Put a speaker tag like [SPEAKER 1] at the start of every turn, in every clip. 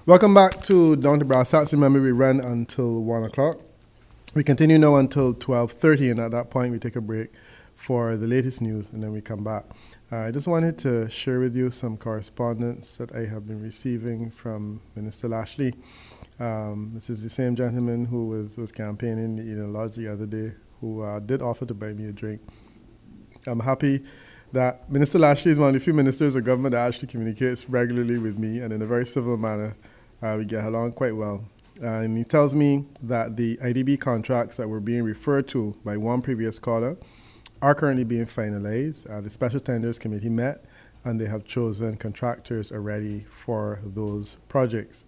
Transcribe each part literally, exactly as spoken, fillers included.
[SPEAKER 1] Welcome back to Down to Brass Tacks. Remember, we run until one o'clock. We continue now until twelve thirty, and at that point, we take a break for the latest news, and then we come back. Uh, I just wanted to share with you some correspondence that I have been receiving from Minister Lashley. Um, this is the same gentleman who was, was campaigning the Eden Lodge the other day, who uh, did offer to buy me a drink. I'm happy that Minister Lashley is one of the few ministers of government that actually communicates regularly with me, and in a very civil manner. Uh, we get along quite well. Uh, and he tells me that the I D B contracts that were being referred to by one previous caller are currently being finalized. Uh, the Special Tenders Committee met, and they have chosen contractors already for those projects.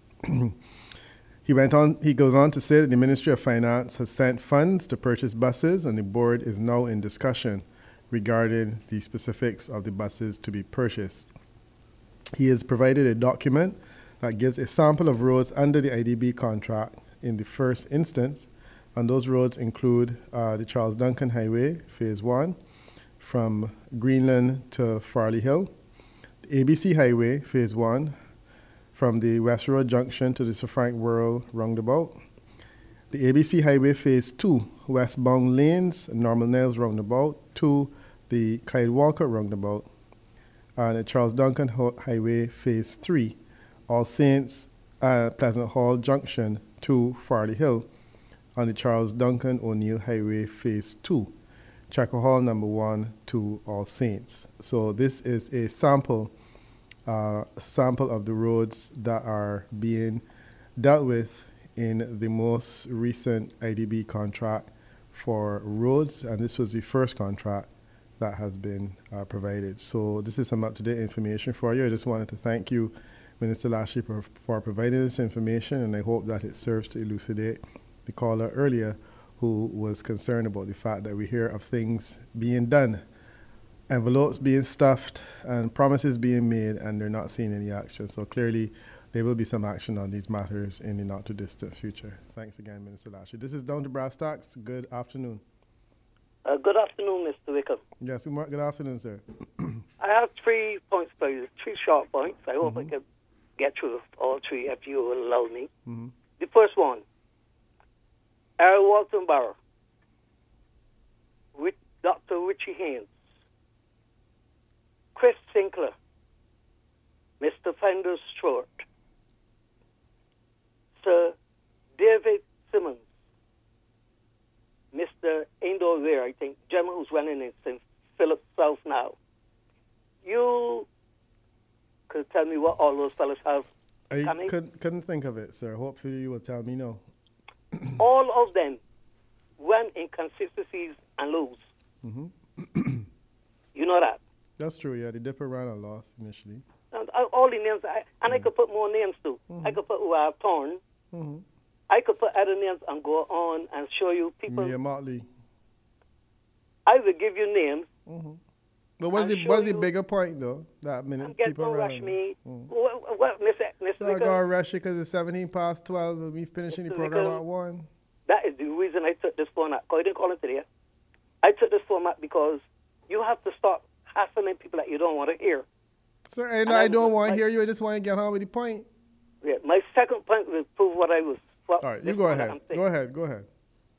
[SPEAKER 1] He went on. He goes on to say that the Ministry of Finance has sent funds to purchase buses, and the board is now in discussion regarding the specifics of the buses to be purchased. He has provided a document that gives a sample of roads under the I D B contract in the first instance, and those roads include uh, the Charles Duncan Highway, Phase one, from Greenland to Farley Hill, the A B C Highway, Phase one, from the West Road Junction to the Sir Frank Worrell Roundabout, the A B C Highway, Phase two, westbound lanes, Normal Nails Roundabout, to the Clyde Walcott Roundabout, and the Charles Duncan Highway, Phase three, All Saints, uh, Pleasant Hall Junction to Farley Hill, on the Charles Duncan O'Neill Highway Phase two, Checker Hall Number one to All Saints. So this is a sample, uh, sample of the roads that are being dealt with in the most recent I D B contract for roads, and this was the first contract that has been uh, provided. So this is some up-to-date information for you. I just wanted to thank you, Minister Lashley, for, for providing this information, and I hope that it serves to elucidate the caller earlier who was concerned about the fact that we hear of things being done, envelopes being stuffed, and promises being made, and they're not seeing any action. So clearly, there will be some action on these matters in the not-too-distant future. Thanks again, Minister Lashley. This is Down to Brass Tacks. Good afternoon.
[SPEAKER 2] Uh, good afternoon, Mister Wickham.
[SPEAKER 1] Yes, good afternoon, sir.
[SPEAKER 2] I have three points for you, three short points. I hope
[SPEAKER 1] mm-hmm.
[SPEAKER 2] I can get through all three if you will allow me.
[SPEAKER 1] Mm-hmm.
[SPEAKER 2] The first one, Earl Walton Barrow, with Doctor Richie Haynes, Chris Sinclair, Mister Fender Stewart, Sir David Simmons, Mister Indor Weir, I think, gentleman who's running in Saint Philip South now. You could tell me what all those fellas have.
[SPEAKER 1] I couldn't, couldn't think of it, sir. Hopefully you will tell me no.
[SPEAKER 2] All of them went inconsistencies and lose.
[SPEAKER 1] Mm-hmm.
[SPEAKER 2] You know that?
[SPEAKER 1] That's true, yeah. The Dipper ran a loss initially.
[SPEAKER 2] And all the names, I, and yeah. I could put more names too. Mm-hmm. I could put who I've torn.
[SPEAKER 1] Mm-hmm.
[SPEAKER 2] I could put other names and go on and show you people.
[SPEAKER 1] Mia Motley.
[SPEAKER 2] I will give you names.
[SPEAKER 1] Mm-hmm. But what's the what's the bigger point though? That minute people
[SPEAKER 2] don't rush me. Mm. What, what, Mister Mister
[SPEAKER 1] So I gotta rush it because it's seventeen past twelve and we finishing Mister the program Nichols, at one.
[SPEAKER 2] That is the reason I took this format. I didn't call it today. I took this format because you have to stop hassling people that you don't want to hear.
[SPEAKER 1] Sir, and, and I, I don't want to hear you. I just want to get on with the point.
[SPEAKER 2] Yeah, my second point will prove what I was. What,
[SPEAKER 1] All right, you go ahead. Go ahead. Go ahead.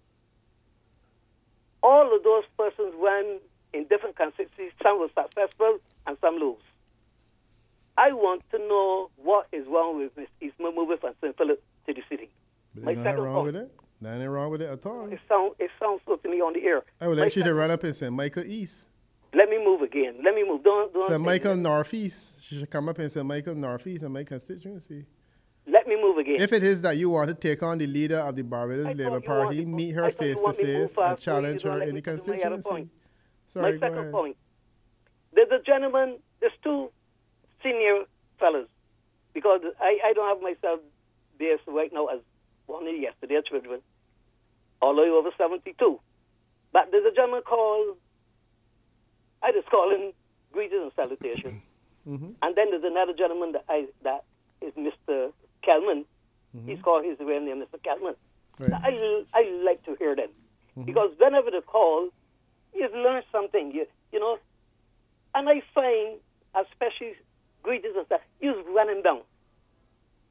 [SPEAKER 2] All of those persons went in different constituencies. Some were successful and some lose. I want to know what is wrong with Miss Eastman moving from Saint Philip to the city.
[SPEAKER 1] There's nothing wrong point. with it. Nothing wrong with it at all.
[SPEAKER 2] It sounds it sounds good to me on the air.
[SPEAKER 1] I would like you to run up in Saint Michael East.
[SPEAKER 2] Let me move again. Let me move. Don't don't.
[SPEAKER 1] Saint Michael Northeast. She should come up in Saint Michael Northeast and my constituency.
[SPEAKER 2] Let me move again.
[SPEAKER 1] If it is that you want to take on the leader of the Barbados Labour Party, meet her face to face and challenge her in the constituency. Sorry,
[SPEAKER 2] my second point. There's a gentleman, there's two senior fellas, because I, I don't have myself there right now as one of yesterday's children, although over seventy-two. But there's a gentleman called, I just call him greetings and salutations.
[SPEAKER 1] Mm-hmm.
[SPEAKER 2] And then there's another gentleman that I that is Mister Kelman. Mm-hmm. He's called his real name, Mister Kelman. Right. I, I like to hear them. Mm-hmm. Because whenever they call, you've learned something, you, you know. And I find, especially greetings and stuff, you run them down.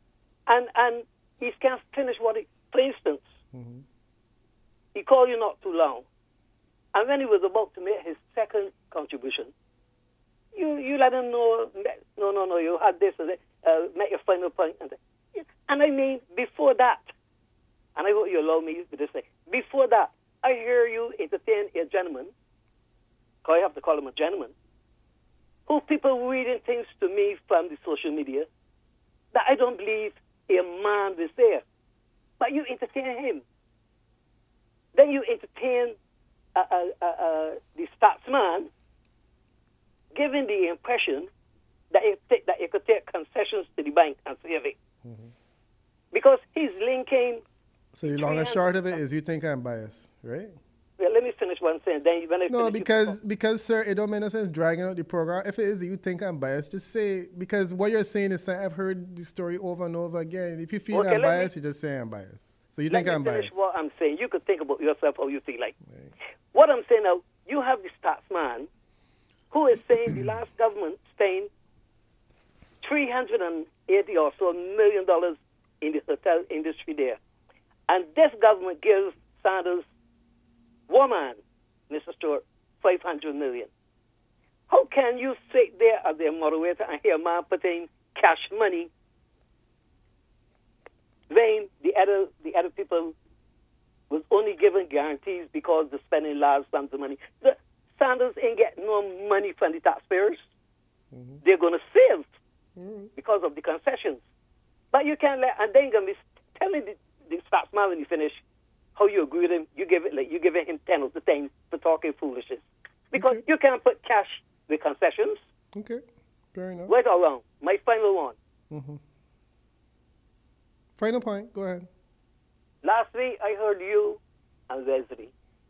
[SPEAKER 2] And and he can't finish what he, for instance,
[SPEAKER 1] Mm-hmm.
[SPEAKER 2] he called you not too long. And when he was about to make his second contribution, you you let him know, no, no, no, you had this, and that, uh, make your final point. And, and I mean, before that, and I hope you allow me to say, before that, I hear you entertain a gentleman, because I have to call him a gentleman, who people reading things to me from the social media that I don't believe a man will say. But you entertain him. Then you entertain uh, uh, uh, uh, the statsman, giving the impression that it, t- that it could take concessions to the bank and save it.
[SPEAKER 1] Mm-hmm.
[SPEAKER 2] Because he's linking...
[SPEAKER 1] So the long and short of it is you think I'm biased, right?
[SPEAKER 2] Well, let me finish one thing. Then when I
[SPEAKER 1] No,
[SPEAKER 2] finish,
[SPEAKER 1] because, because, sir, it don't make no sense dragging out the program. If it is you think I'm biased, just say, because what you're saying is that I've heard the story over and over again. If you feel
[SPEAKER 2] Okay,
[SPEAKER 1] I'm
[SPEAKER 2] let
[SPEAKER 1] biased,
[SPEAKER 2] me-
[SPEAKER 1] you just say I'm biased. So you
[SPEAKER 2] let
[SPEAKER 1] think
[SPEAKER 2] me
[SPEAKER 1] I'm
[SPEAKER 2] finish
[SPEAKER 1] biased.
[SPEAKER 2] what I'm saying. You could think about yourself how you feel like.
[SPEAKER 1] Right.
[SPEAKER 2] What I'm saying now, you have the statsman who is saying the last government spent three hundred eighty or so million dollars in the hotel industry there. And this government gives Sanders, one man, Mister Stewart, five hundred million. How can you sit there as their moderator and hear a man putting cash money when the other, the other people was only given guarantees because they're spending large sums of money? The Sanders ain't getting no money from the taxpayers.
[SPEAKER 1] Mm-hmm.
[SPEAKER 2] They're going to save
[SPEAKER 1] Mm-hmm.
[SPEAKER 2] because of the concessions. But you can't let, and then you're going to be telling the, the statsman when you finish how you agree with him, you give it like you giving him ten of the time for talking foolishness. Because
[SPEAKER 1] Okay.
[SPEAKER 2] you can't put cash with concessions.
[SPEAKER 1] Okay, fair enough.
[SPEAKER 2] Right or wrong? My final one.
[SPEAKER 1] Mm-hmm. Final point, go ahead.
[SPEAKER 2] Last week I heard you and Wesley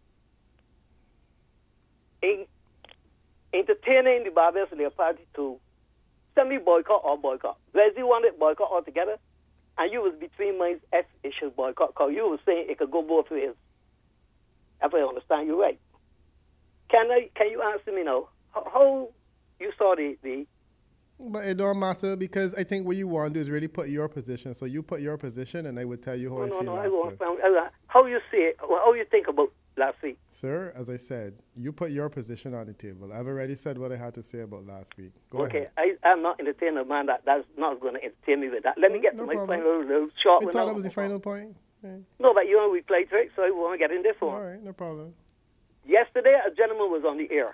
[SPEAKER 2] in, entertaining the Barbados Labour Party to semi-boycott or boycott. Wesley wanted boycott altogether, and you was between my F it should boycott, because you was saying it could go both ways. If I understand you right. Can I? Can you answer me now? How, how you saw the, the
[SPEAKER 1] But it don't matter because I think what you want to do is really put your position. So you put your position and I would tell you how
[SPEAKER 2] no,
[SPEAKER 1] I
[SPEAKER 2] no,
[SPEAKER 1] feel
[SPEAKER 2] no, I
[SPEAKER 1] after.
[SPEAKER 2] want uh, how you see it, how you think about last week.
[SPEAKER 1] Sir, as I said, you put your position on the table. I've already said what I had to say about last week. Go
[SPEAKER 2] Okay,
[SPEAKER 1] ahead.
[SPEAKER 2] I, I'm not entertaining a man that, that's not going to entertain me with that. Let me get
[SPEAKER 1] No
[SPEAKER 2] to my
[SPEAKER 1] problem.
[SPEAKER 2] final little short
[SPEAKER 1] I
[SPEAKER 2] one.
[SPEAKER 1] thought
[SPEAKER 2] now.
[SPEAKER 1] that was the final point. Yeah.
[SPEAKER 2] No, but you want to reply to it, so I want to get in this one.
[SPEAKER 1] All right, no problem.
[SPEAKER 2] Yesterday, a gentleman was on the air,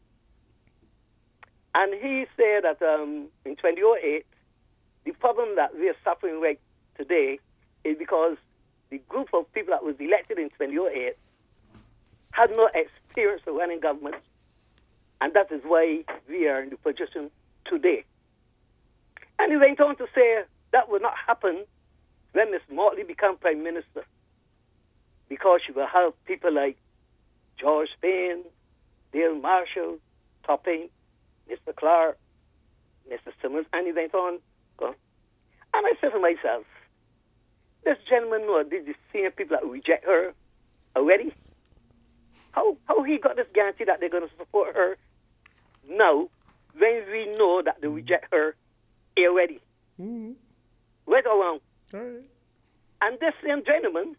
[SPEAKER 2] and he said that um, in twenty oh eight, the problem that we are suffering right today is because the group of people that was elected in twenty oh eight had no experience of running government, and that is why we are in the position today. And he went on to say that will not happen when Miss Motley become Prime Minister, because she will have people like George Payne, Dale Marshall, Topping, Mister Clark, Mister Simmons, and he went on. Go on. And I said to myself, this gentleman know did the same people that reject her already? How how he got this guarantee that they're going to support her now when we know that they reject her already?
[SPEAKER 1] Mm-hmm.
[SPEAKER 2] Right or wrong?
[SPEAKER 1] All right.
[SPEAKER 2] And this same gentleman,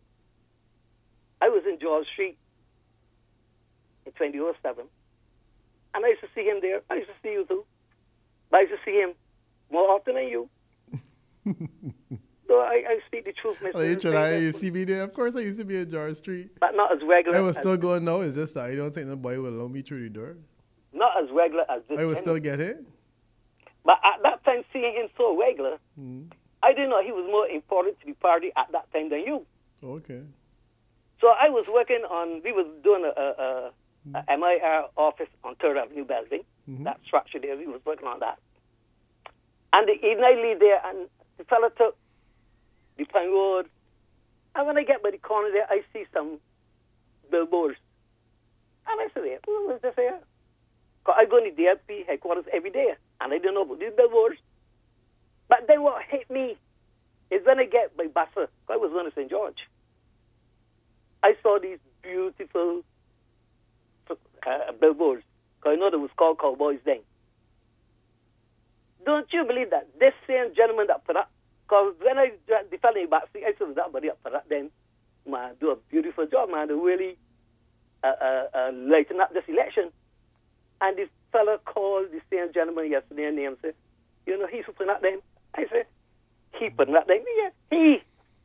[SPEAKER 2] I was in George Street in twenty oh seven, and I used to see him there. I used to see you too. But I used to see him more often than you. So I, I speak the truth, Mister
[SPEAKER 1] Oh, you try, you see me there? Of course I used to be in George Street.
[SPEAKER 2] But not as regular.
[SPEAKER 1] I was
[SPEAKER 2] as,
[SPEAKER 1] still going now. It's just that I don't think nobody will allow me through the door.
[SPEAKER 2] Not as regular as this
[SPEAKER 1] I would still
[SPEAKER 2] gentleman.
[SPEAKER 1] get it.
[SPEAKER 2] But at that time, seeing him so regular,
[SPEAKER 1] Mm.
[SPEAKER 2] I didn't know he was more important to the party at that time than you.
[SPEAKER 1] Okay.
[SPEAKER 2] So I was working on, we was doing a, a, a, a M I R office on third Avenue building,
[SPEAKER 1] Mhm.
[SPEAKER 2] that structure there, we was working on that. And the evening I leave there, and the fella took the Pine Road, and when I get by the corner there, I see some billboards. And I said, what is this here? Because I go to the D L P headquarters every day, and I don't know about these billboards. But then what hit me is when I get by Bassa, I was going to Saint George, I saw these beautiful uh, billboards, because I know they was called Cowboys then. Don't you believe that this same gentleman that put up, Because when I dra- the fellow in the back seat, I said, that buddy up for that then. Man, do a beautiful job, man. They really uh, uh, uh, lighten up this election. And this fella called the same gentleman yesterday and he said, you know, he's putting that them. I said, he putting that them? Yeah, he.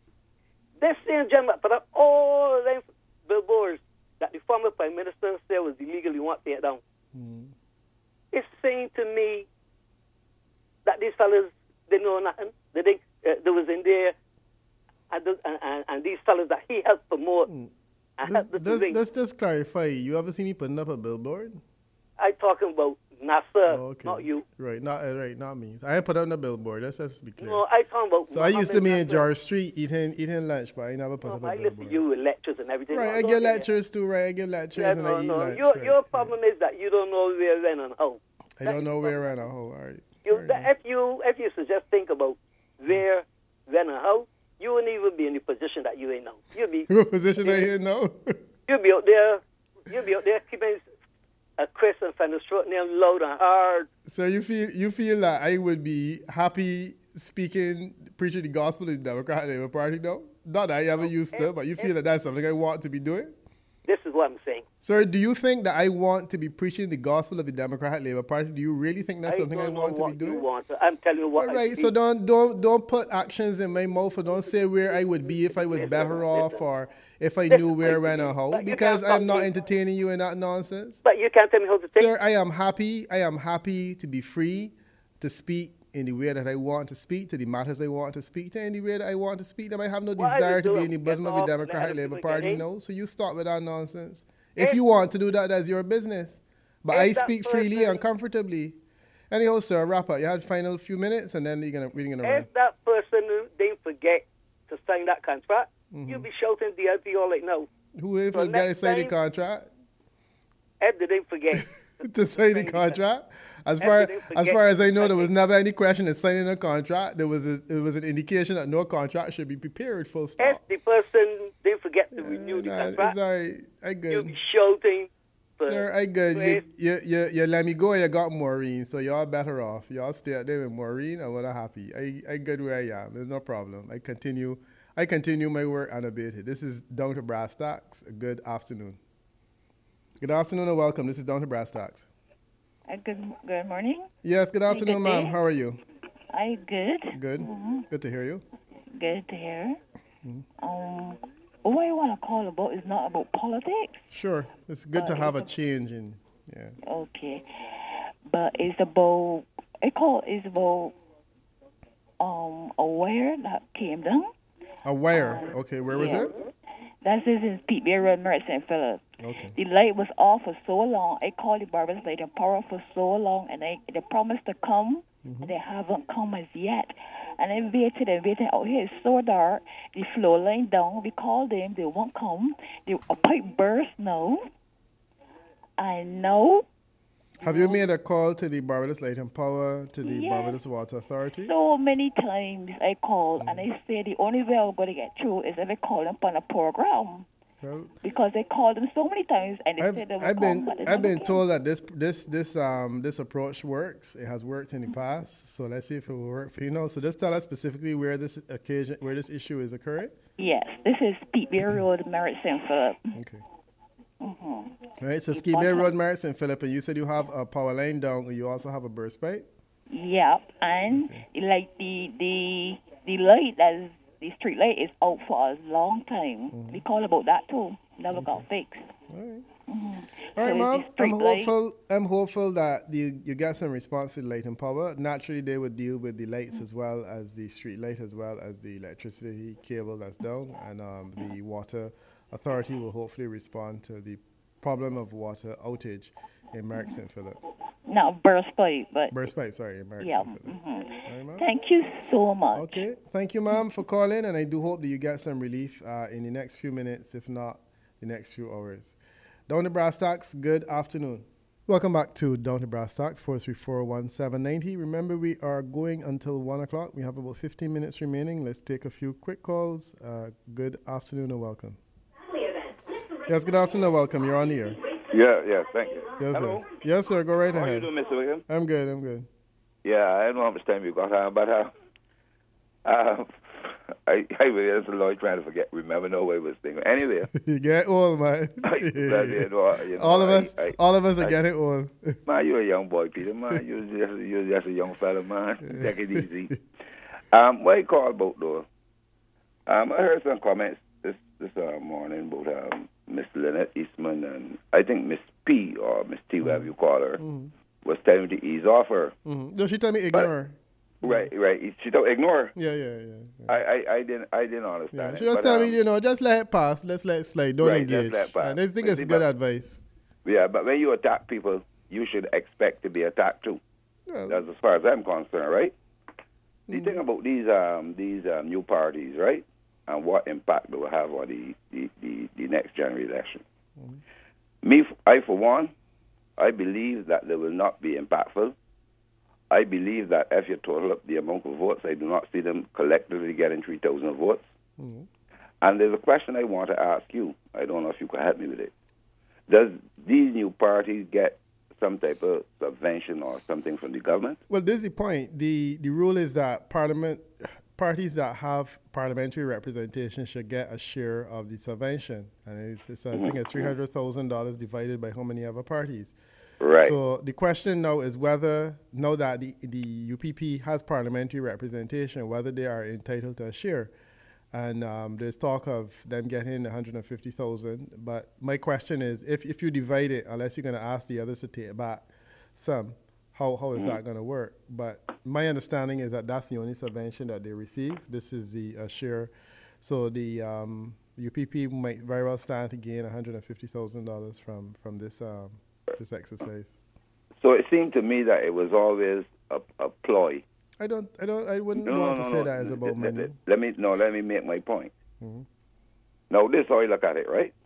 [SPEAKER 2] This same gentleman put up all them billboards that the former Prime Minister said was illegal, you want to take it down. Mm. It's saying to me that these fellas, they know nothing. They think uh, they was in there, and, the, and, and, and these fellas that he helped promote. Mm. And
[SPEAKER 1] let's, let's, let's just clarify. You ever seen me putting up a billboard?
[SPEAKER 2] I'm talking about Nasser,
[SPEAKER 1] oh, okay.
[SPEAKER 2] not you.
[SPEAKER 1] Right, not uh, right, not me. I ain't put up a billboard. Let's just be clear.
[SPEAKER 2] No, I talking about.
[SPEAKER 1] So Muhammad I used to be in Jar Street eating eating lunch, but I never put
[SPEAKER 2] no,
[SPEAKER 1] up a
[SPEAKER 2] I
[SPEAKER 1] billboard.
[SPEAKER 2] listen to you with lectures and everything.
[SPEAKER 1] Right,
[SPEAKER 2] no,
[SPEAKER 1] I get lectures too. Right, I get lectures
[SPEAKER 2] yeah,
[SPEAKER 1] and
[SPEAKER 2] no,
[SPEAKER 1] I eat
[SPEAKER 2] no.
[SPEAKER 1] lunch.
[SPEAKER 2] Your
[SPEAKER 1] right,
[SPEAKER 2] your
[SPEAKER 1] right.
[SPEAKER 2] problem is that you don't know where, when, and how.
[SPEAKER 1] I don't know where, when, and how. All right.
[SPEAKER 2] You, that, if you if you should just think about where, when, and how, you wouldn't even be in the position that you ain't now. You'll be.
[SPEAKER 1] What position are you in now?
[SPEAKER 2] You'll be out there. You'll be out there keeping a Chris and Fender stroking them loud and hard.
[SPEAKER 1] So you feel you feel that I would be happy speaking, preaching the gospel in the Democratic Labour Party, though? Not that I ever used to, but you feel that that's something I want to be doing?
[SPEAKER 2] This is what I'm saying.
[SPEAKER 1] Sir, do you think that I want to be preaching the gospel of the Democratic Labour Party? Do you really think that's
[SPEAKER 2] I
[SPEAKER 1] something I want to be doing?
[SPEAKER 2] You want. I'm telling you what.
[SPEAKER 1] All right, so don't don't don't put actions in my mouth, or don't say where I would be if I was better off, or if I knew where, when, or how, because I'm not entertaining you in that nonsense.
[SPEAKER 2] But you can't tell me how to think.
[SPEAKER 1] Sir, I am happy. I am happy to be free to speak in the way that I want to speak, to the matters I want to speak to, in the way that I want to speak. Them. I have no
[SPEAKER 2] Well,
[SPEAKER 1] desire to be in the
[SPEAKER 2] Get
[SPEAKER 1] bosom of the
[SPEAKER 2] off,
[SPEAKER 1] Democratic
[SPEAKER 2] let
[SPEAKER 1] Labour
[SPEAKER 2] people
[SPEAKER 1] Party,
[SPEAKER 2] get in.
[SPEAKER 1] no. So you start with that nonsense. If you want to do that, that's your business. But
[SPEAKER 2] If
[SPEAKER 1] I
[SPEAKER 2] that
[SPEAKER 1] speak freely
[SPEAKER 2] person-
[SPEAKER 1] and comfortably. Anyhow, sir, wrap up. You had final few minutes, and then you're gonna we're gonna run.
[SPEAKER 2] If that person didn't forget to sign that contract,
[SPEAKER 1] Mm-hmm.
[SPEAKER 2] you'll be shouting D L P all like now.
[SPEAKER 1] Who if
[SPEAKER 2] So
[SPEAKER 1] forget to
[SPEAKER 2] next
[SPEAKER 1] sign the
[SPEAKER 2] time-
[SPEAKER 1] contract?
[SPEAKER 2] If they didn't forget.
[SPEAKER 1] to sign the contract? As
[SPEAKER 2] If
[SPEAKER 1] far
[SPEAKER 2] they didn't
[SPEAKER 1] as
[SPEAKER 2] forget
[SPEAKER 1] far as I
[SPEAKER 2] to
[SPEAKER 1] know,
[SPEAKER 2] sign
[SPEAKER 1] there was
[SPEAKER 2] it.
[SPEAKER 1] never any question of signing a contract. There was a, there was an indication that no contract should be prepared. Full
[SPEAKER 2] If
[SPEAKER 1] stop.
[SPEAKER 2] the person didn't forget to renew the
[SPEAKER 1] Nah,
[SPEAKER 2] contract,
[SPEAKER 1] it's all right. I
[SPEAKER 2] you'll
[SPEAKER 1] good.
[SPEAKER 2] be shouting. for
[SPEAKER 1] Sir, I good. You,
[SPEAKER 2] praise.
[SPEAKER 1] you, you, you let me go and you got Maureen, so y'all better off. Y'all stay out there with Maureen and we're happy. I, I good where I am. There's no problem. I continue I continue my work unabated. This is Down to Brass Tacks. Good afternoon. Good afternoon and welcome. This is Down to Brass Tacks.
[SPEAKER 3] Uh, good good morning.
[SPEAKER 1] Yes, good afternoon,
[SPEAKER 3] good
[SPEAKER 1] ma'am.
[SPEAKER 3] day.
[SPEAKER 1] How are you?
[SPEAKER 3] I good.
[SPEAKER 1] Good.
[SPEAKER 3] Mm-hmm.
[SPEAKER 1] Good to hear you.
[SPEAKER 3] Good to hear.
[SPEAKER 1] Mm-hmm.
[SPEAKER 3] Um, what I want to call about is not about politics.
[SPEAKER 1] Sure. It's good to
[SPEAKER 3] Uh,
[SPEAKER 1] have a
[SPEAKER 3] it's a-
[SPEAKER 1] change in, yeah.
[SPEAKER 3] Okay, but it's about I call it's about um a wire that came down.
[SPEAKER 1] A wire. Okay, where was
[SPEAKER 3] yeah.
[SPEAKER 1] it?
[SPEAKER 3] That's is in Pete Bear Road, Merritt Saint Philip.
[SPEAKER 1] Okay.
[SPEAKER 3] The light was off for so long. I called the Barbados Light and Power for so long, and they they promised to come,
[SPEAKER 1] Mm-hmm.
[SPEAKER 3] and they haven't come as yet. And I waited and waited. Out here it's so dark. The flow line down. We called them. They won't come. The a pipe burst now. I know.
[SPEAKER 1] Have you made a call to the Barbados Light and Power, to the
[SPEAKER 3] Yes.
[SPEAKER 1] Barbados Water Authority?
[SPEAKER 3] So many times I called,
[SPEAKER 1] Mm-hmm.
[SPEAKER 3] and I say the only way I'm going to get through is if I call them on a program.
[SPEAKER 1] Well,
[SPEAKER 3] Because I called them so many times, and they
[SPEAKER 1] I've,
[SPEAKER 3] said they would
[SPEAKER 1] I've
[SPEAKER 3] come,
[SPEAKER 1] been
[SPEAKER 3] but they
[SPEAKER 1] I've
[SPEAKER 3] never
[SPEAKER 1] been
[SPEAKER 3] came.
[SPEAKER 1] told that this this this um this approach works. It has worked in the past. So let's see if it will work for you. Know. So just tell us specifically where this occasion where this issue is occurring.
[SPEAKER 3] Yes, this is Pete Bear Road, Merritt Saint Philip.
[SPEAKER 1] Okay.
[SPEAKER 3] Mm-hmm.
[SPEAKER 1] All right. So Ski Bay Road, Merritt Saint Philip, and you said you have a power line down, and you also have a burst pipe.
[SPEAKER 3] Yep, and like the the the light that is the street light is out for a long time.
[SPEAKER 1] Mm-hmm.
[SPEAKER 3] We call about that too. Never got fixed.
[SPEAKER 1] All right.
[SPEAKER 3] Mm-hmm.
[SPEAKER 1] All right,
[SPEAKER 3] So
[SPEAKER 1] ma'am.
[SPEAKER 3] the
[SPEAKER 1] I'm
[SPEAKER 3] street light-
[SPEAKER 1] hopeful. I'm hopeful that you you get some response for the light and power. Naturally, they would deal with the lights as well as the street light, as well as the electricity cable that's down, and um, the water authority will hopefully respond to the problem of water outage in Merrick Saint Philip.
[SPEAKER 3] Not burst pipe, but
[SPEAKER 1] Burst pipe, sorry, in Merrick
[SPEAKER 3] yeah.
[SPEAKER 1] Saint Philip.
[SPEAKER 3] hmm
[SPEAKER 1] All right, ma'am.
[SPEAKER 3] Thank you so much.
[SPEAKER 1] Okay, thank you, ma'am, for calling, and I do hope that you get some relief uh, in the next few minutes, if not the next few hours. Down to Brass Tacks, good afternoon. Welcome back to Down to Brass Tacks, four three four, one seven nine zero. Remember, we are going until one o'clock. We have about fifteen minutes remaining. Let's take a few quick calls. Uh, good afternoon and welcome. Yes, good afternoon and welcome. You're on the air.
[SPEAKER 4] Yeah, yeah, thank you.
[SPEAKER 1] Yes,
[SPEAKER 4] Hello.
[SPEAKER 1] sir. Yes, sir. Go right
[SPEAKER 4] How are you
[SPEAKER 1] ahead.
[SPEAKER 4] doing, Mister Wickham?
[SPEAKER 1] I'm good. I'm good.
[SPEAKER 4] Yeah, I don't know how much time you got, uh, but uh, Uh, I, I really just Lloyd trying to forget, remember no way was thinking. Anyway.
[SPEAKER 1] You get old, man.
[SPEAKER 4] I, you know, you know,
[SPEAKER 1] all of
[SPEAKER 4] I,
[SPEAKER 1] us,
[SPEAKER 4] I,
[SPEAKER 1] all of us are
[SPEAKER 4] I,
[SPEAKER 1] getting old.
[SPEAKER 4] Man, you're a young boy, Peter. Man, you're just, you're just a young fella, man. Take it easy. Um, what you call about though? Um, I heard some comments this this uh, morning about um, Miss Lynette Eastman and I think Miss P or Miss T, whatever you call her, mm-hmm. was telling me to ease off her.
[SPEAKER 1] Mm-hmm. No, she told me ignore her.
[SPEAKER 4] Right, right. She told ignore her.
[SPEAKER 1] Yeah, yeah, yeah. yeah.
[SPEAKER 4] I, I, I didn't I didn't understand.
[SPEAKER 1] Yeah.
[SPEAKER 4] It,
[SPEAKER 1] she was
[SPEAKER 4] but,
[SPEAKER 1] telling
[SPEAKER 4] um,
[SPEAKER 1] me, you know, just let it pass. Let's let it slide. Don't
[SPEAKER 4] right,
[SPEAKER 1] engage.
[SPEAKER 4] Let it pass.
[SPEAKER 1] And I think
[SPEAKER 4] but
[SPEAKER 1] it's
[SPEAKER 4] see,
[SPEAKER 1] good
[SPEAKER 4] but,
[SPEAKER 1] advice.
[SPEAKER 4] Yeah, but when you attack people, you should expect to be attacked too. Well, that's as far as I'm concerned, right? The mm-hmm. thing about these um, these um, new parties, right, and what impact they will have on the, the, the, the next general election. Mm-hmm. Me, I for one, I believe that they will not be impactful. I believe that if you total up the amount of votes, I do not see them collectively getting three thousand votes. Mm-hmm. And there's a question I want to ask you. I don't know if you can help me with it. Does these new parties get some type of subvention or something from the government?
[SPEAKER 1] Well, this is the point. The the rule is that parliament parties that have parliamentary representation should get a share of the subvention. And it's, it's I think it's three hundred thousand dollars divided by how many other parties.
[SPEAKER 4] Right.
[SPEAKER 1] So the question now is whether, now that the, the U P P has parliamentary representation, whether they are entitled to a share. And um, there's talk of them getting one hundred fifty thousand dollars. But my question is, if, if you divide it, unless you're going to ask the others to take back some, how how is mm-hmm. that going to work? But my understanding is that that's the only subvention that they receive. This is the uh, share. So the um, U P P might very well stand to gain one hundred fifty thousand dollars from, from this um, this exercise.
[SPEAKER 4] So it seemed to me that it was always a, a ploy.
[SPEAKER 1] I don't, I don't, I wouldn't
[SPEAKER 4] no,
[SPEAKER 1] want
[SPEAKER 4] no,
[SPEAKER 1] to
[SPEAKER 4] no,
[SPEAKER 1] say
[SPEAKER 4] no.
[SPEAKER 1] that is about
[SPEAKER 4] let,
[SPEAKER 1] money.
[SPEAKER 4] Let, let me no, let me make my point.
[SPEAKER 1] Mm-hmm.
[SPEAKER 4] Now, this is how I look at it, right?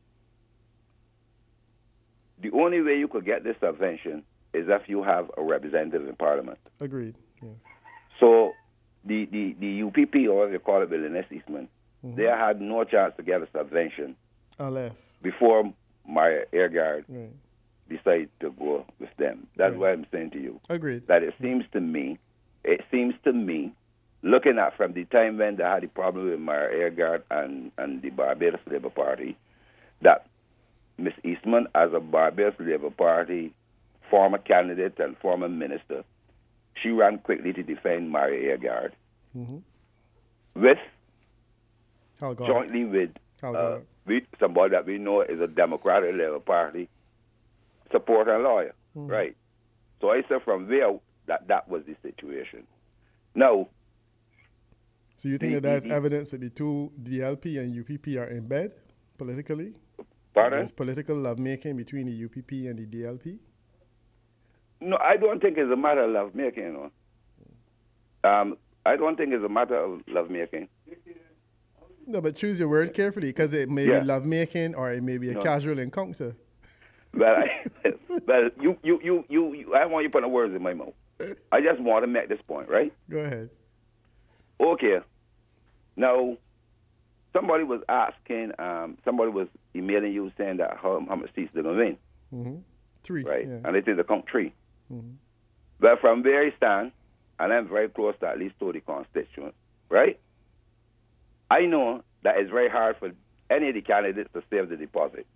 [SPEAKER 4] The only way you could get this subvention is if you have a representative in Parliament.
[SPEAKER 1] Agreed. Yes.
[SPEAKER 4] So the the, the U P P, or whatever you call it, with Lynette Eastman, mm-hmm. they had no chance to get a subvention
[SPEAKER 1] unless
[SPEAKER 4] before Maria Airguard
[SPEAKER 1] right.
[SPEAKER 4] decided to go with them. That's right. What I'm saying to you.
[SPEAKER 1] Agreed.
[SPEAKER 4] That it seems to me. It seems to me, looking at from the time when they had the problem with Maria Airguard and, and the Barbados Labour Party, that Miss Eastman, as a Barbados Labour Party former candidate and former minister, she ran quickly to defend Maria Airguard. Mm-hmm. With, jointly with uh, we, somebody that we know is a Democratic Labour Party supporter and lawyer, mm-hmm. right? So I said from there, that that was the situation. Now,
[SPEAKER 1] so you think the, that that's the, evidence that the two D L P and U P P are in bed politically?
[SPEAKER 4] Pardon?
[SPEAKER 1] There's political lovemaking between the U P P and the D L P?
[SPEAKER 4] No, I don't think it's a matter of lovemaking. You know? um, I don't think it's a matter of lovemaking.
[SPEAKER 1] No, but choose your word carefully, because it may yeah. be lovemaking or it may be a no. casual encounter.
[SPEAKER 4] Well, I, well, you, you, you, you, you, I want you putting words in my mouth. I just want to make this point, right?
[SPEAKER 1] Go ahead.
[SPEAKER 4] Okay. Now, somebody was asking, um, somebody was emailing you saying that how, how much seats they're going to win.
[SPEAKER 1] Mm-hmm. Three.
[SPEAKER 4] Right?
[SPEAKER 1] Yeah.
[SPEAKER 4] And they think they come three.
[SPEAKER 1] Mm-hmm.
[SPEAKER 4] But from where I stand, and I'm very close to at least thirty constituents, right? I know that it's very hard for any of the candidates to save the deposit.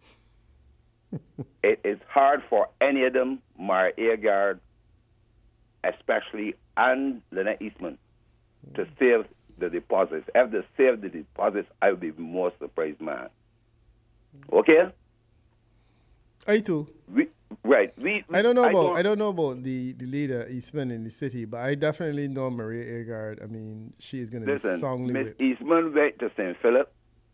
[SPEAKER 4] It is hard for any of them, Maria Airguard especially, and Lynette Eastman, mm. to save the deposits. If they save the deposits, I would be more surprised, man. Okay?
[SPEAKER 1] I too.
[SPEAKER 4] We, right. We,
[SPEAKER 1] I don't know
[SPEAKER 4] I
[SPEAKER 1] about
[SPEAKER 4] don't,
[SPEAKER 1] I don't know about the, the leader Eastman in the city, but I definitely know Maria Airguard. I mean, she is going to be songly
[SPEAKER 4] Miss
[SPEAKER 1] whipped.
[SPEAKER 4] Eastman went to Saint Philip.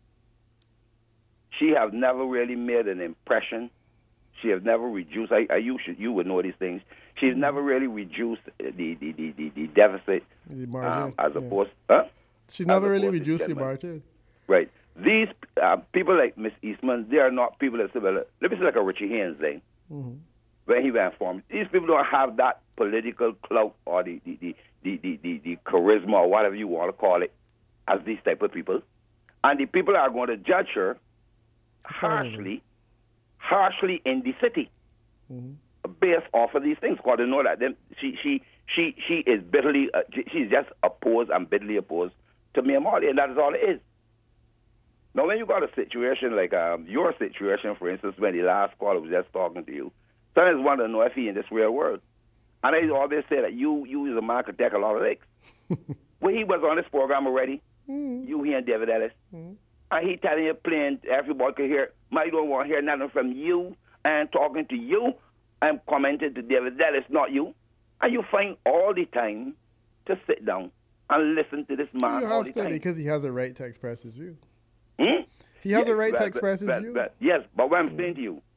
[SPEAKER 4] She has never really made an impression. She has never reduced. I, I you should you would know these things. She's mm-hmm. never really reduced the the, the, the, the deficit
[SPEAKER 1] the margin,
[SPEAKER 4] um, as
[SPEAKER 1] yeah.
[SPEAKER 4] opposed. Huh?
[SPEAKER 1] She never really reduced the margin.
[SPEAKER 4] Right. These uh, people like Miss Eastman, they are not people that say, well, let me say like a Richie Haynes thing. Mm-hmm. When he ran for him, these people don't have that political clout or the the, the, the, the, the the charisma or whatever you want to call it as these type of people. And the people are going to judge her harshly, harshly in the city, mm-hmm. based off of these things. Because they know that them, she she she she is bitterly, uh, she's just opposed and bitterly opposed to Mia Mottley, and that is all it is. Now, when you got a situation like um, your situation, for instance, when the last caller was just talking to you, someone is wanting to know if he in this real world. And I always say that you, you as a man could take a lot of licks. When he was on this program already, mm. you hearing David Ellis, mm. and he telling you plain, everybody could hear, I don't want to hear nothing from you, and talking to you, and commenting to David Ellis, not you. And you find all the time to sit down and listen to this man
[SPEAKER 1] you
[SPEAKER 4] all
[SPEAKER 1] have
[SPEAKER 4] the
[SPEAKER 1] to
[SPEAKER 4] time.
[SPEAKER 1] Because he has a right to express his view.
[SPEAKER 4] Hmm?
[SPEAKER 1] He has
[SPEAKER 4] yes,
[SPEAKER 1] a right
[SPEAKER 4] but,
[SPEAKER 1] to express
[SPEAKER 4] but,
[SPEAKER 1] his view.
[SPEAKER 4] But, yes, but what I'm yeah. saying to you,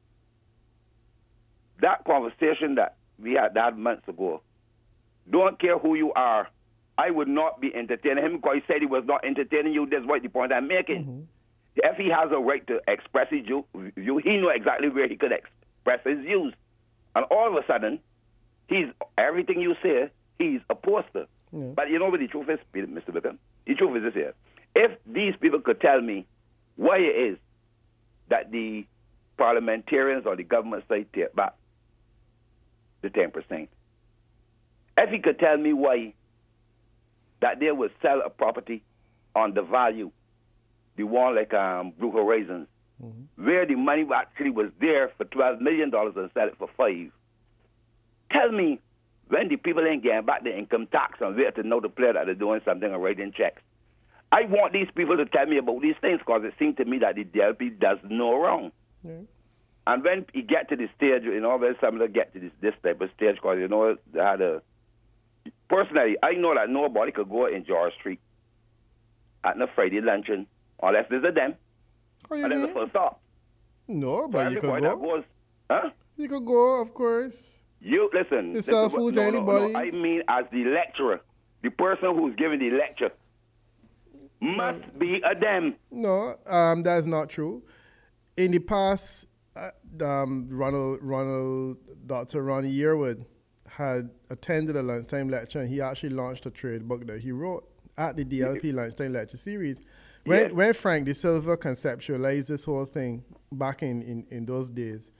[SPEAKER 4] that conversation that we had that months ago, don't care who you are, I would not be entertaining him because he said he was not entertaining you. That's what the point I'm making. Mm-hmm. If he has a right to express his view, he know exactly where he could express his views. And all of a sudden, he's everything you say, he's opposed to. Yeah. But you know what the truth is, Mister Wickham? The truth is this here. If these people could tell me why it is that the parliamentarians or the government side take back the ten percent, if he could tell me why that they would sell a property on the value, the one like um, Blue Horizons, mm-hmm. where the money actually was there for twelve million dollars and sell it for five. Tell me when the people ain't getting back the income tax and where to know the player that they're doing something and writing checks. I want these people to tell me about these things because it seems to me that the D L P does no wrong. Mm-hmm. And when you get to the stage, you know, when some of them get to this, this type of stage, because, you know, they had a... Personally, I know that nobody could go in George Street at a Friday luncheon unless there's a dem.
[SPEAKER 1] Oh,
[SPEAKER 4] and there's a full stop.
[SPEAKER 1] No, but
[SPEAKER 4] so
[SPEAKER 1] you could go.
[SPEAKER 4] Goes, huh?
[SPEAKER 1] You could go, of course.
[SPEAKER 4] You, listen.
[SPEAKER 1] You sell food to
[SPEAKER 4] no,
[SPEAKER 1] anybody.
[SPEAKER 4] No, no, I mean as the lecturer, the person who's giving the lecture must no. be a dem.
[SPEAKER 1] No, um, that's not true. In the past, uh, um, Ronald, Ronald, Doctor Ronnie Yearwood had attended a lunchtime lecture, and he actually launched a trade book that he wrote at the D L P lunchtime lecture series. When, yes. when Frank De Silva conceptualized this whole thing back in, in, in those days,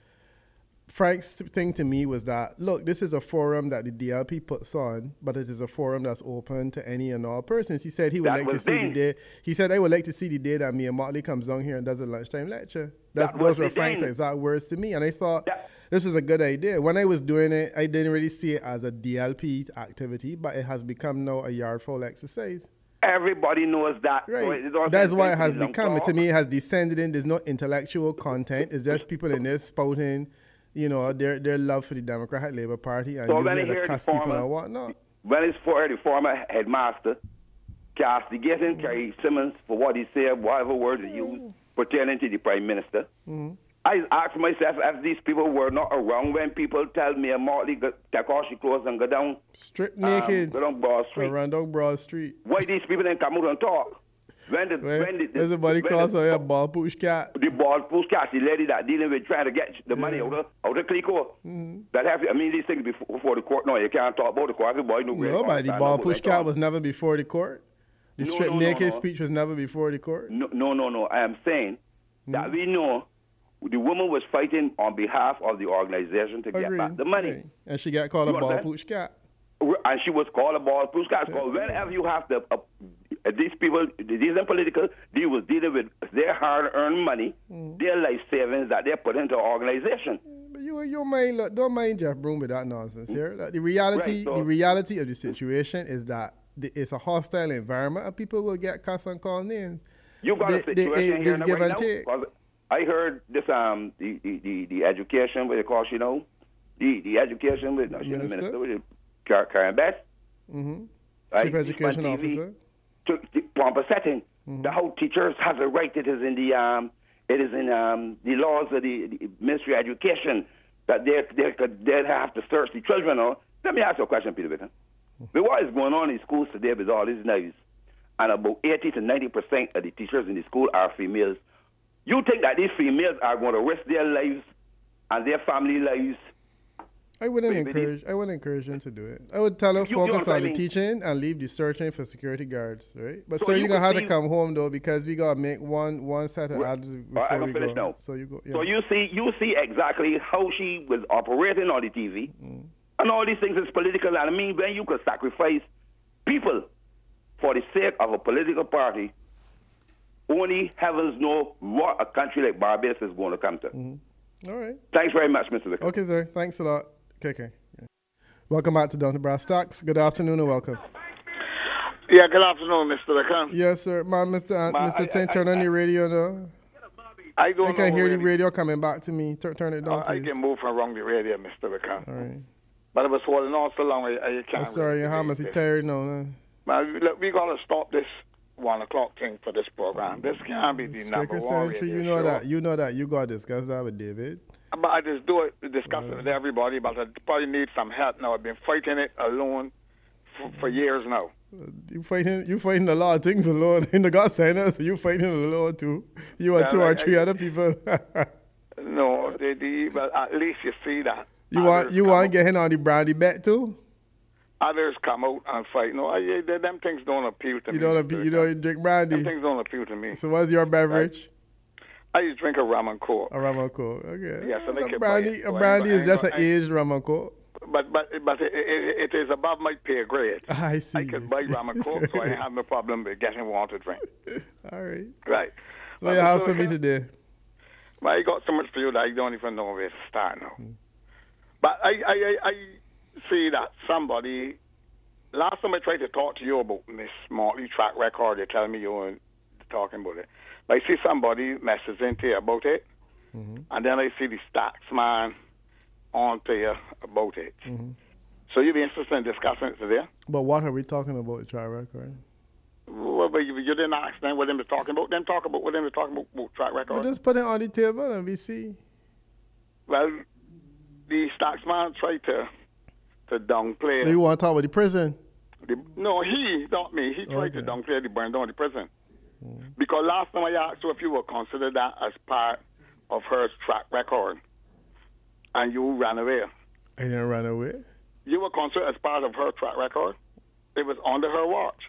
[SPEAKER 1] Frank's thing to me was that, look, this is a forum that the D L P puts on, but it is a forum that's open to any and all persons. He said he would that like to see thing. the day. He said, I would like to see the day that Mia Mottley comes down here and does a lunchtime lecture. That's, that those were Frank's thing. exact words to me. And I thought that, this was a good idea. When I was doing it, I didn't really see it as a D L P activity, but it has become now a yard fowl exercise.
[SPEAKER 4] Everybody knows that.
[SPEAKER 1] Right. So that's why it has become. It, to me, it has descended in. There's no intellectual content. It's just people in there spouting, you know, their their love for the Democratic Labour Party and
[SPEAKER 4] so
[SPEAKER 1] using it to cuss people and whatnot.
[SPEAKER 4] When it's for the former headmaster castigating mm-hmm. Kerry Simmons for what he said, whatever words he used mm-hmm. pertaining to the Prime Minister, mm-hmm. I asked myself if these people were not around when people tell me a Mottley take off she clothes and go down
[SPEAKER 1] strip naked,
[SPEAKER 4] um, go down Broad Street.
[SPEAKER 1] Around down Broad Street.
[SPEAKER 4] Why these people didn't come out and talk? When the
[SPEAKER 1] when,
[SPEAKER 4] when the,
[SPEAKER 1] there's a buddy calls her a ball push cat.
[SPEAKER 4] The ball push cat, the lady that dealing with trying to get the yeah. money out of out of Clico. Mm-hmm. That have I mean these things before, before the court. No, you can't talk about the court. Everybody know where.
[SPEAKER 1] Nobody. The ball push cat was never before the court. The no, strip no, naked no, no. speech was never before the court.
[SPEAKER 4] No, no, no, no. I am saying mm-hmm. that we know. The woman was fighting on behalf of the organization to
[SPEAKER 1] Agreed.
[SPEAKER 4] get back the money.
[SPEAKER 1] Right. And she got called you a ball pooch cat.
[SPEAKER 4] And she was called a ball pooch cat. Because yeah. whenever you have to, uh, these people, these are political, they was dealing with their hard-earned money, mm. their life savings that they put into an organization.
[SPEAKER 1] But you, you mind, look, don't mind Jeff Broom with that nonsense here. Like, the reality, right, so, the reality of the situation is that the, it's a hostile environment and people will get cussed and called names.
[SPEAKER 4] You got
[SPEAKER 1] they,
[SPEAKER 4] a situation
[SPEAKER 1] they,
[SPEAKER 4] here
[SPEAKER 1] this
[SPEAKER 4] right
[SPEAKER 1] give
[SPEAKER 4] now?
[SPEAKER 1] and take.
[SPEAKER 4] I heard this um the the, the, the education what they call you know the the education with no, she's the minister with Car- Karen Best,
[SPEAKER 1] mm-hmm. right? Chief Education Officer,
[SPEAKER 4] took the Pompa setting. Mm-hmm. The whole teachers have a right. It is in the um it is in um the laws of the, the Ministry of Education that they they could they have to search the children. Or let me ask you a question, Peter Wickham. Mm-hmm. What is going on in schools today with all these knives? And about eighty to ninety percent of the teachers in the school are females. You think that these females are going to risk their lives and their family lives?
[SPEAKER 1] I wouldn't with, encourage. With I wouldn't encourage them to do it. I would tell them you, focus on the teaching and leave the searching for security guards, right? But so, so you're gonna have to come home though because we gotta make one one set of ads before
[SPEAKER 4] right,
[SPEAKER 1] we go.
[SPEAKER 4] Now. So you go. Yeah. So you see, you see exactly how she was operating on the T V, mm. And all these things is political. And I mean, when you could sacrifice people for the sake of a political party, only heavens know what a country like Barbados is going to come to.
[SPEAKER 1] Mm-hmm. All right.
[SPEAKER 4] Thanks very much, Mister Licker.
[SPEAKER 1] Okay, sir. Thanks a lot. K K. Yeah. Welcome back to Down to Brass Tacks. Good afternoon and welcome.
[SPEAKER 5] Yeah, good afternoon, Mister Licker.
[SPEAKER 1] Yes, sir. Man, Mister Ant,
[SPEAKER 5] Ma,
[SPEAKER 1] Mister
[SPEAKER 5] I-
[SPEAKER 1] Ten,
[SPEAKER 5] I-
[SPEAKER 1] turn
[SPEAKER 5] I-
[SPEAKER 1] on your radio now.
[SPEAKER 5] I don't
[SPEAKER 1] I can
[SPEAKER 5] know
[SPEAKER 1] hear
[SPEAKER 5] really.
[SPEAKER 1] the radio coming back to me. Tur- turn it down,
[SPEAKER 5] Uh, I
[SPEAKER 1] please.
[SPEAKER 5] can move from around the radio, Mister Licker.
[SPEAKER 1] All right.
[SPEAKER 5] But it was holding on so long, I, I can't.
[SPEAKER 1] I'm sorry,
[SPEAKER 5] really
[SPEAKER 1] your
[SPEAKER 5] debate
[SPEAKER 1] Hamas is
[SPEAKER 5] this.
[SPEAKER 1] tired now. Huh?
[SPEAKER 5] Man, look, we got to stop this one o'clock thing for this program. This can't be the
[SPEAKER 1] Striker
[SPEAKER 5] number one
[SPEAKER 1] Cemetery,
[SPEAKER 5] radio
[SPEAKER 1] you know
[SPEAKER 5] show.
[SPEAKER 1] that. You know that. You got to discuss that with David.
[SPEAKER 5] But I just do it, discuss it with everybody, but I probably need some help now. I've been fighting it alone for, for years now.
[SPEAKER 1] You fighting, you fighting a lot of things alone in the God Center, so you fighting alone too. You and
[SPEAKER 5] Well,
[SPEAKER 1] two
[SPEAKER 5] I-
[SPEAKER 1] or three
[SPEAKER 5] I-
[SPEAKER 1] other people.
[SPEAKER 5] No, the, the, but at least you see that.
[SPEAKER 1] you want
[SPEAKER 5] Others
[SPEAKER 1] you
[SPEAKER 5] come
[SPEAKER 1] want to
[SPEAKER 5] out-
[SPEAKER 1] get in on the brandy bet too?
[SPEAKER 5] Others come out and fight. No, I, I, them things don't appeal to
[SPEAKER 1] You
[SPEAKER 5] me.
[SPEAKER 1] don't
[SPEAKER 5] Mister
[SPEAKER 1] appe- you don't drink
[SPEAKER 5] Them
[SPEAKER 1] brandy.
[SPEAKER 5] things don't appeal to me.
[SPEAKER 1] So what's your beverage?
[SPEAKER 5] I used to drink a rum and coke.
[SPEAKER 1] A rum and coke. Okay.
[SPEAKER 5] Yes, I think
[SPEAKER 1] a
[SPEAKER 5] it
[SPEAKER 1] brandy.
[SPEAKER 5] might-
[SPEAKER 1] A
[SPEAKER 5] so I
[SPEAKER 1] brandy
[SPEAKER 5] ain't
[SPEAKER 1] is just
[SPEAKER 5] gonna-
[SPEAKER 1] an
[SPEAKER 5] I ain't-
[SPEAKER 1] aged rum and coke.
[SPEAKER 5] But but but it, it, it is above my pay grade.
[SPEAKER 1] I see.
[SPEAKER 5] I could buy rum and coke, so I have no problem with getting water to drink.
[SPEAKER 1] All right.
[SPEAKER 5] Right.
[SPEAKER 1] So what you have for me
[SPEAKER 5] so-
[SPEAKER 1] today?
[SPEAKER 5] Well, I got so much for you that I don't even know where to start now.
[SPEAKER 1] Hmm.
[SPEAKER 5] But I, I, I, I see that somebody, last time I tried to talk to you about Miss Motley track record, they tell me you weren't talking about it. But I see somebody messaging to you about it,
[SPEAKER 1] Mm-hmm.
[SPEAKER 5] and then I see the stacks man on to you about it.
[SPEAKER 1] Mm-hmm.
[SPEAKER 5] So you'd be interested in discussing it today?
[SPEAKER 1] But what are we talking about, track record?
[SPEAKER 5] Well, but you, you didn't ask them what them was talking about. Them talk about what them was talking about, about track record.
[SPEAKER 1] But just put it on the table and we see.
[SPEAKER 5] Well, the Stacksman tried to to downplay.
[SPEAKER 1] Do you want to talk about the prison?
[SPEAKER 5] The, no, he, not me. He tried
[SPEAKER 1] Okay.
[SPEAKER 5] to downplay the burn down of the prison. Mm. Because last time I asked you if you would consider that as part of her track record, and you ran away.
[SPEAKER 1] I didn't run away.
[SPEAKER 5] You were considered as part of her track record. It was under her watch.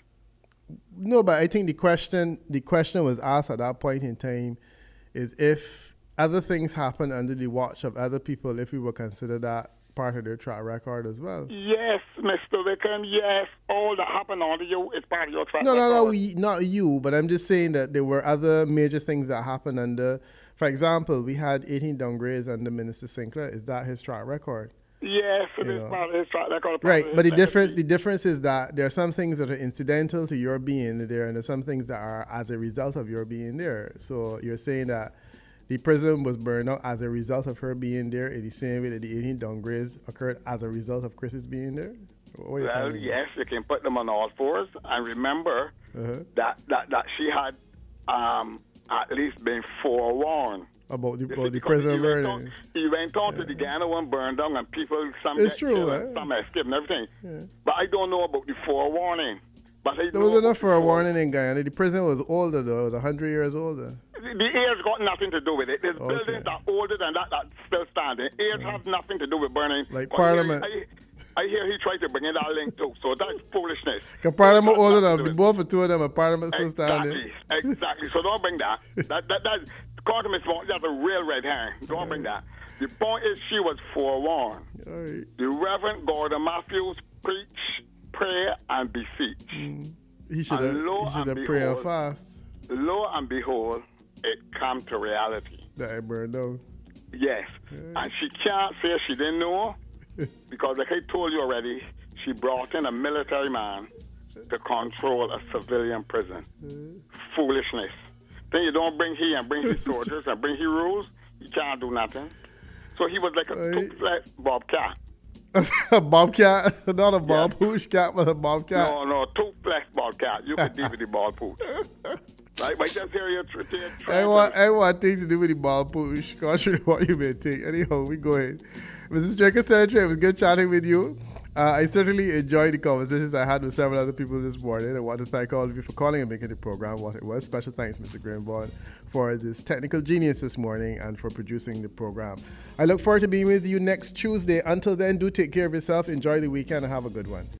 [SPEAKER 1] No, but I think the question the question was asked at that point in time is if other things happen under the watch of other people, if we would consider that part of their track record as well.
[SPEAKER 5] Yes, Mister Wickham, yes. All that happened under you is part of your track
[SPEAKER 1] No,
[SPEAKER 5] record.
[SPEAKER 1] no, no, we, not you, but I'm just saying that there were other major things that happened under, for example, we had eighteen downgrades under Minister Sinclair. Is that his track record?
[SPEAKER 5] Yes, it
[SPEAKER 1] You
[SPEAKER 5] is
[SPEAKER 1] know.
[SPEAKER 5] part of his track record. part
[SPEAKER 1] Right,
[SPEAKER 5] of
[SPEAKER 1] but the
[SPEAKER 5] his
[SPEAKER 1] difference
[SPEAKER 5] legacy.
[SPEAKER 1] the difference is that there are some things that are incidental to your being there, and there's some things that are as a result of your being there. So you're saying that the prison was burned out as a result of her being there in the same way that the eighteen downgrades occurred as a result of Chris's being there? What are you
[SPEAKER 5] Well,
[SPEAKER 1] telling me?
[SPEAKER 5] yes, you can put them on all fours. And remember
[SPEAKER 1] Uh-huh.
[SPEAKER 5] that, that, that she had um, at least been forewarned.
[SPEAKER 1] About the,
[SPEAKER 5] You see,
[SPEAKER 1] about the
[SPEAKER 5] because
[SPEAKER 1] prison
[SPEAKER 5] he went
[SPEAKER 1] burning.
[SPEAKER 5] on- He went on to the Ghana one burned down and people, some
[SPEAKER 1] It's
[SPEAKER 5] get
[SPEAKER 1] true,
[SPEAKER 5] killed
[SPEAKER 1] eh?
[SPEAKER 5] and some escaped and everything. But I don't know about the forewarning. But I
[SPEAKER 1] There
[SPEAKER 5] know
[SPEAKER 1] was enough
[SPEAKER 5] about
[SPEAKER 1] for
[SPEAKER 5] the
[SPEAKER 1] a
[SPEAKER 5] fore-
[SPEAKER 1] warning in Guyana. The prison was older, though. It was one hundred years older.
[SPEAKER 5] The the age got nothing to do with it. There's
[SPEAKER 1] Okay.
[SPEAKER 5] buildings that are older than that that's still standing. Age has nothing to do with burning.
[SPEAKER 1] Like
[SPEAKER 5] 'Cause
[SPEAKER 1] Parliament.
[SPEAKER 5] I, I, I hear he tried to bring in that link too. So that's foolishness.
[SPEAKER 1] Because Parliament
[SPEAKER 5] It has
[SPEAKER 1] older
[SPEAKER 5] nothing to
[SPEAKER 1] than
[SPEAKER 5] do
[SPEAKER 1] the
[SPEAKER 5] with-
[SPEAKER 1] both for two of them, and Parliament still
[SPEAKER 5] Exactly,
[SPEAKER 1] standing.
[SPEAKER 5] exactly. So don't bring that. That that that according to Miss Motley, that's a real red herring. Don't bring that. The point is she was forewarned.
[SPEAKER 1] All right.
[SPEAKER 5] The Reverend Gordon Matthews preach, pray, and beseech.
[SPEAKER 1] He should have
[SPEAKER 5] And lo
[SPEAKER 1] he should have
[SPEAKER 5] and
[SPEAKER 1] prayed and
[SPEAKER 5] behold.
[SPEAKER 1] fast
[SPEAKER 5] Lo and behold, it come to reality.
[SPEAKER 1] that I burned down.
[SPEAKER 5] Yes. And she can't say she didn't know because, like I told you already, she brought in a military man to control a civilian prison. Foolishness. Then you don't bring he and bring his soldiers and bring he rules, you can't do nothing. So he was like a
[SPEAKER 1] Right.
[SPEAKER 5] two-flat bobcat.
[SPEAKER 1] A bobcat, not a ball pooch cat, but a bobcat.
[SPEAKER 5] No, no, two-flat bobcat. You could deal with the ball pooch. Right? But just hear your tr- tr-
[SPEAKER 1] I want, I want things to do with the ball push. Contrary to what you may think. Anyhow, we go ahead. Missus Stricker Cemetery, it was good chatting with you. Uh, I certainly enjoyed the conversations I had with several other people this morning. I want to thank all of you for calling and making the program what it was. Special thanks, Mister Greenbaum, for this technical genius this morning and for producing the program. I look forward to being with you next Tuesday. Until then, do take care of yourself, enjoy the weekend, and have a good one.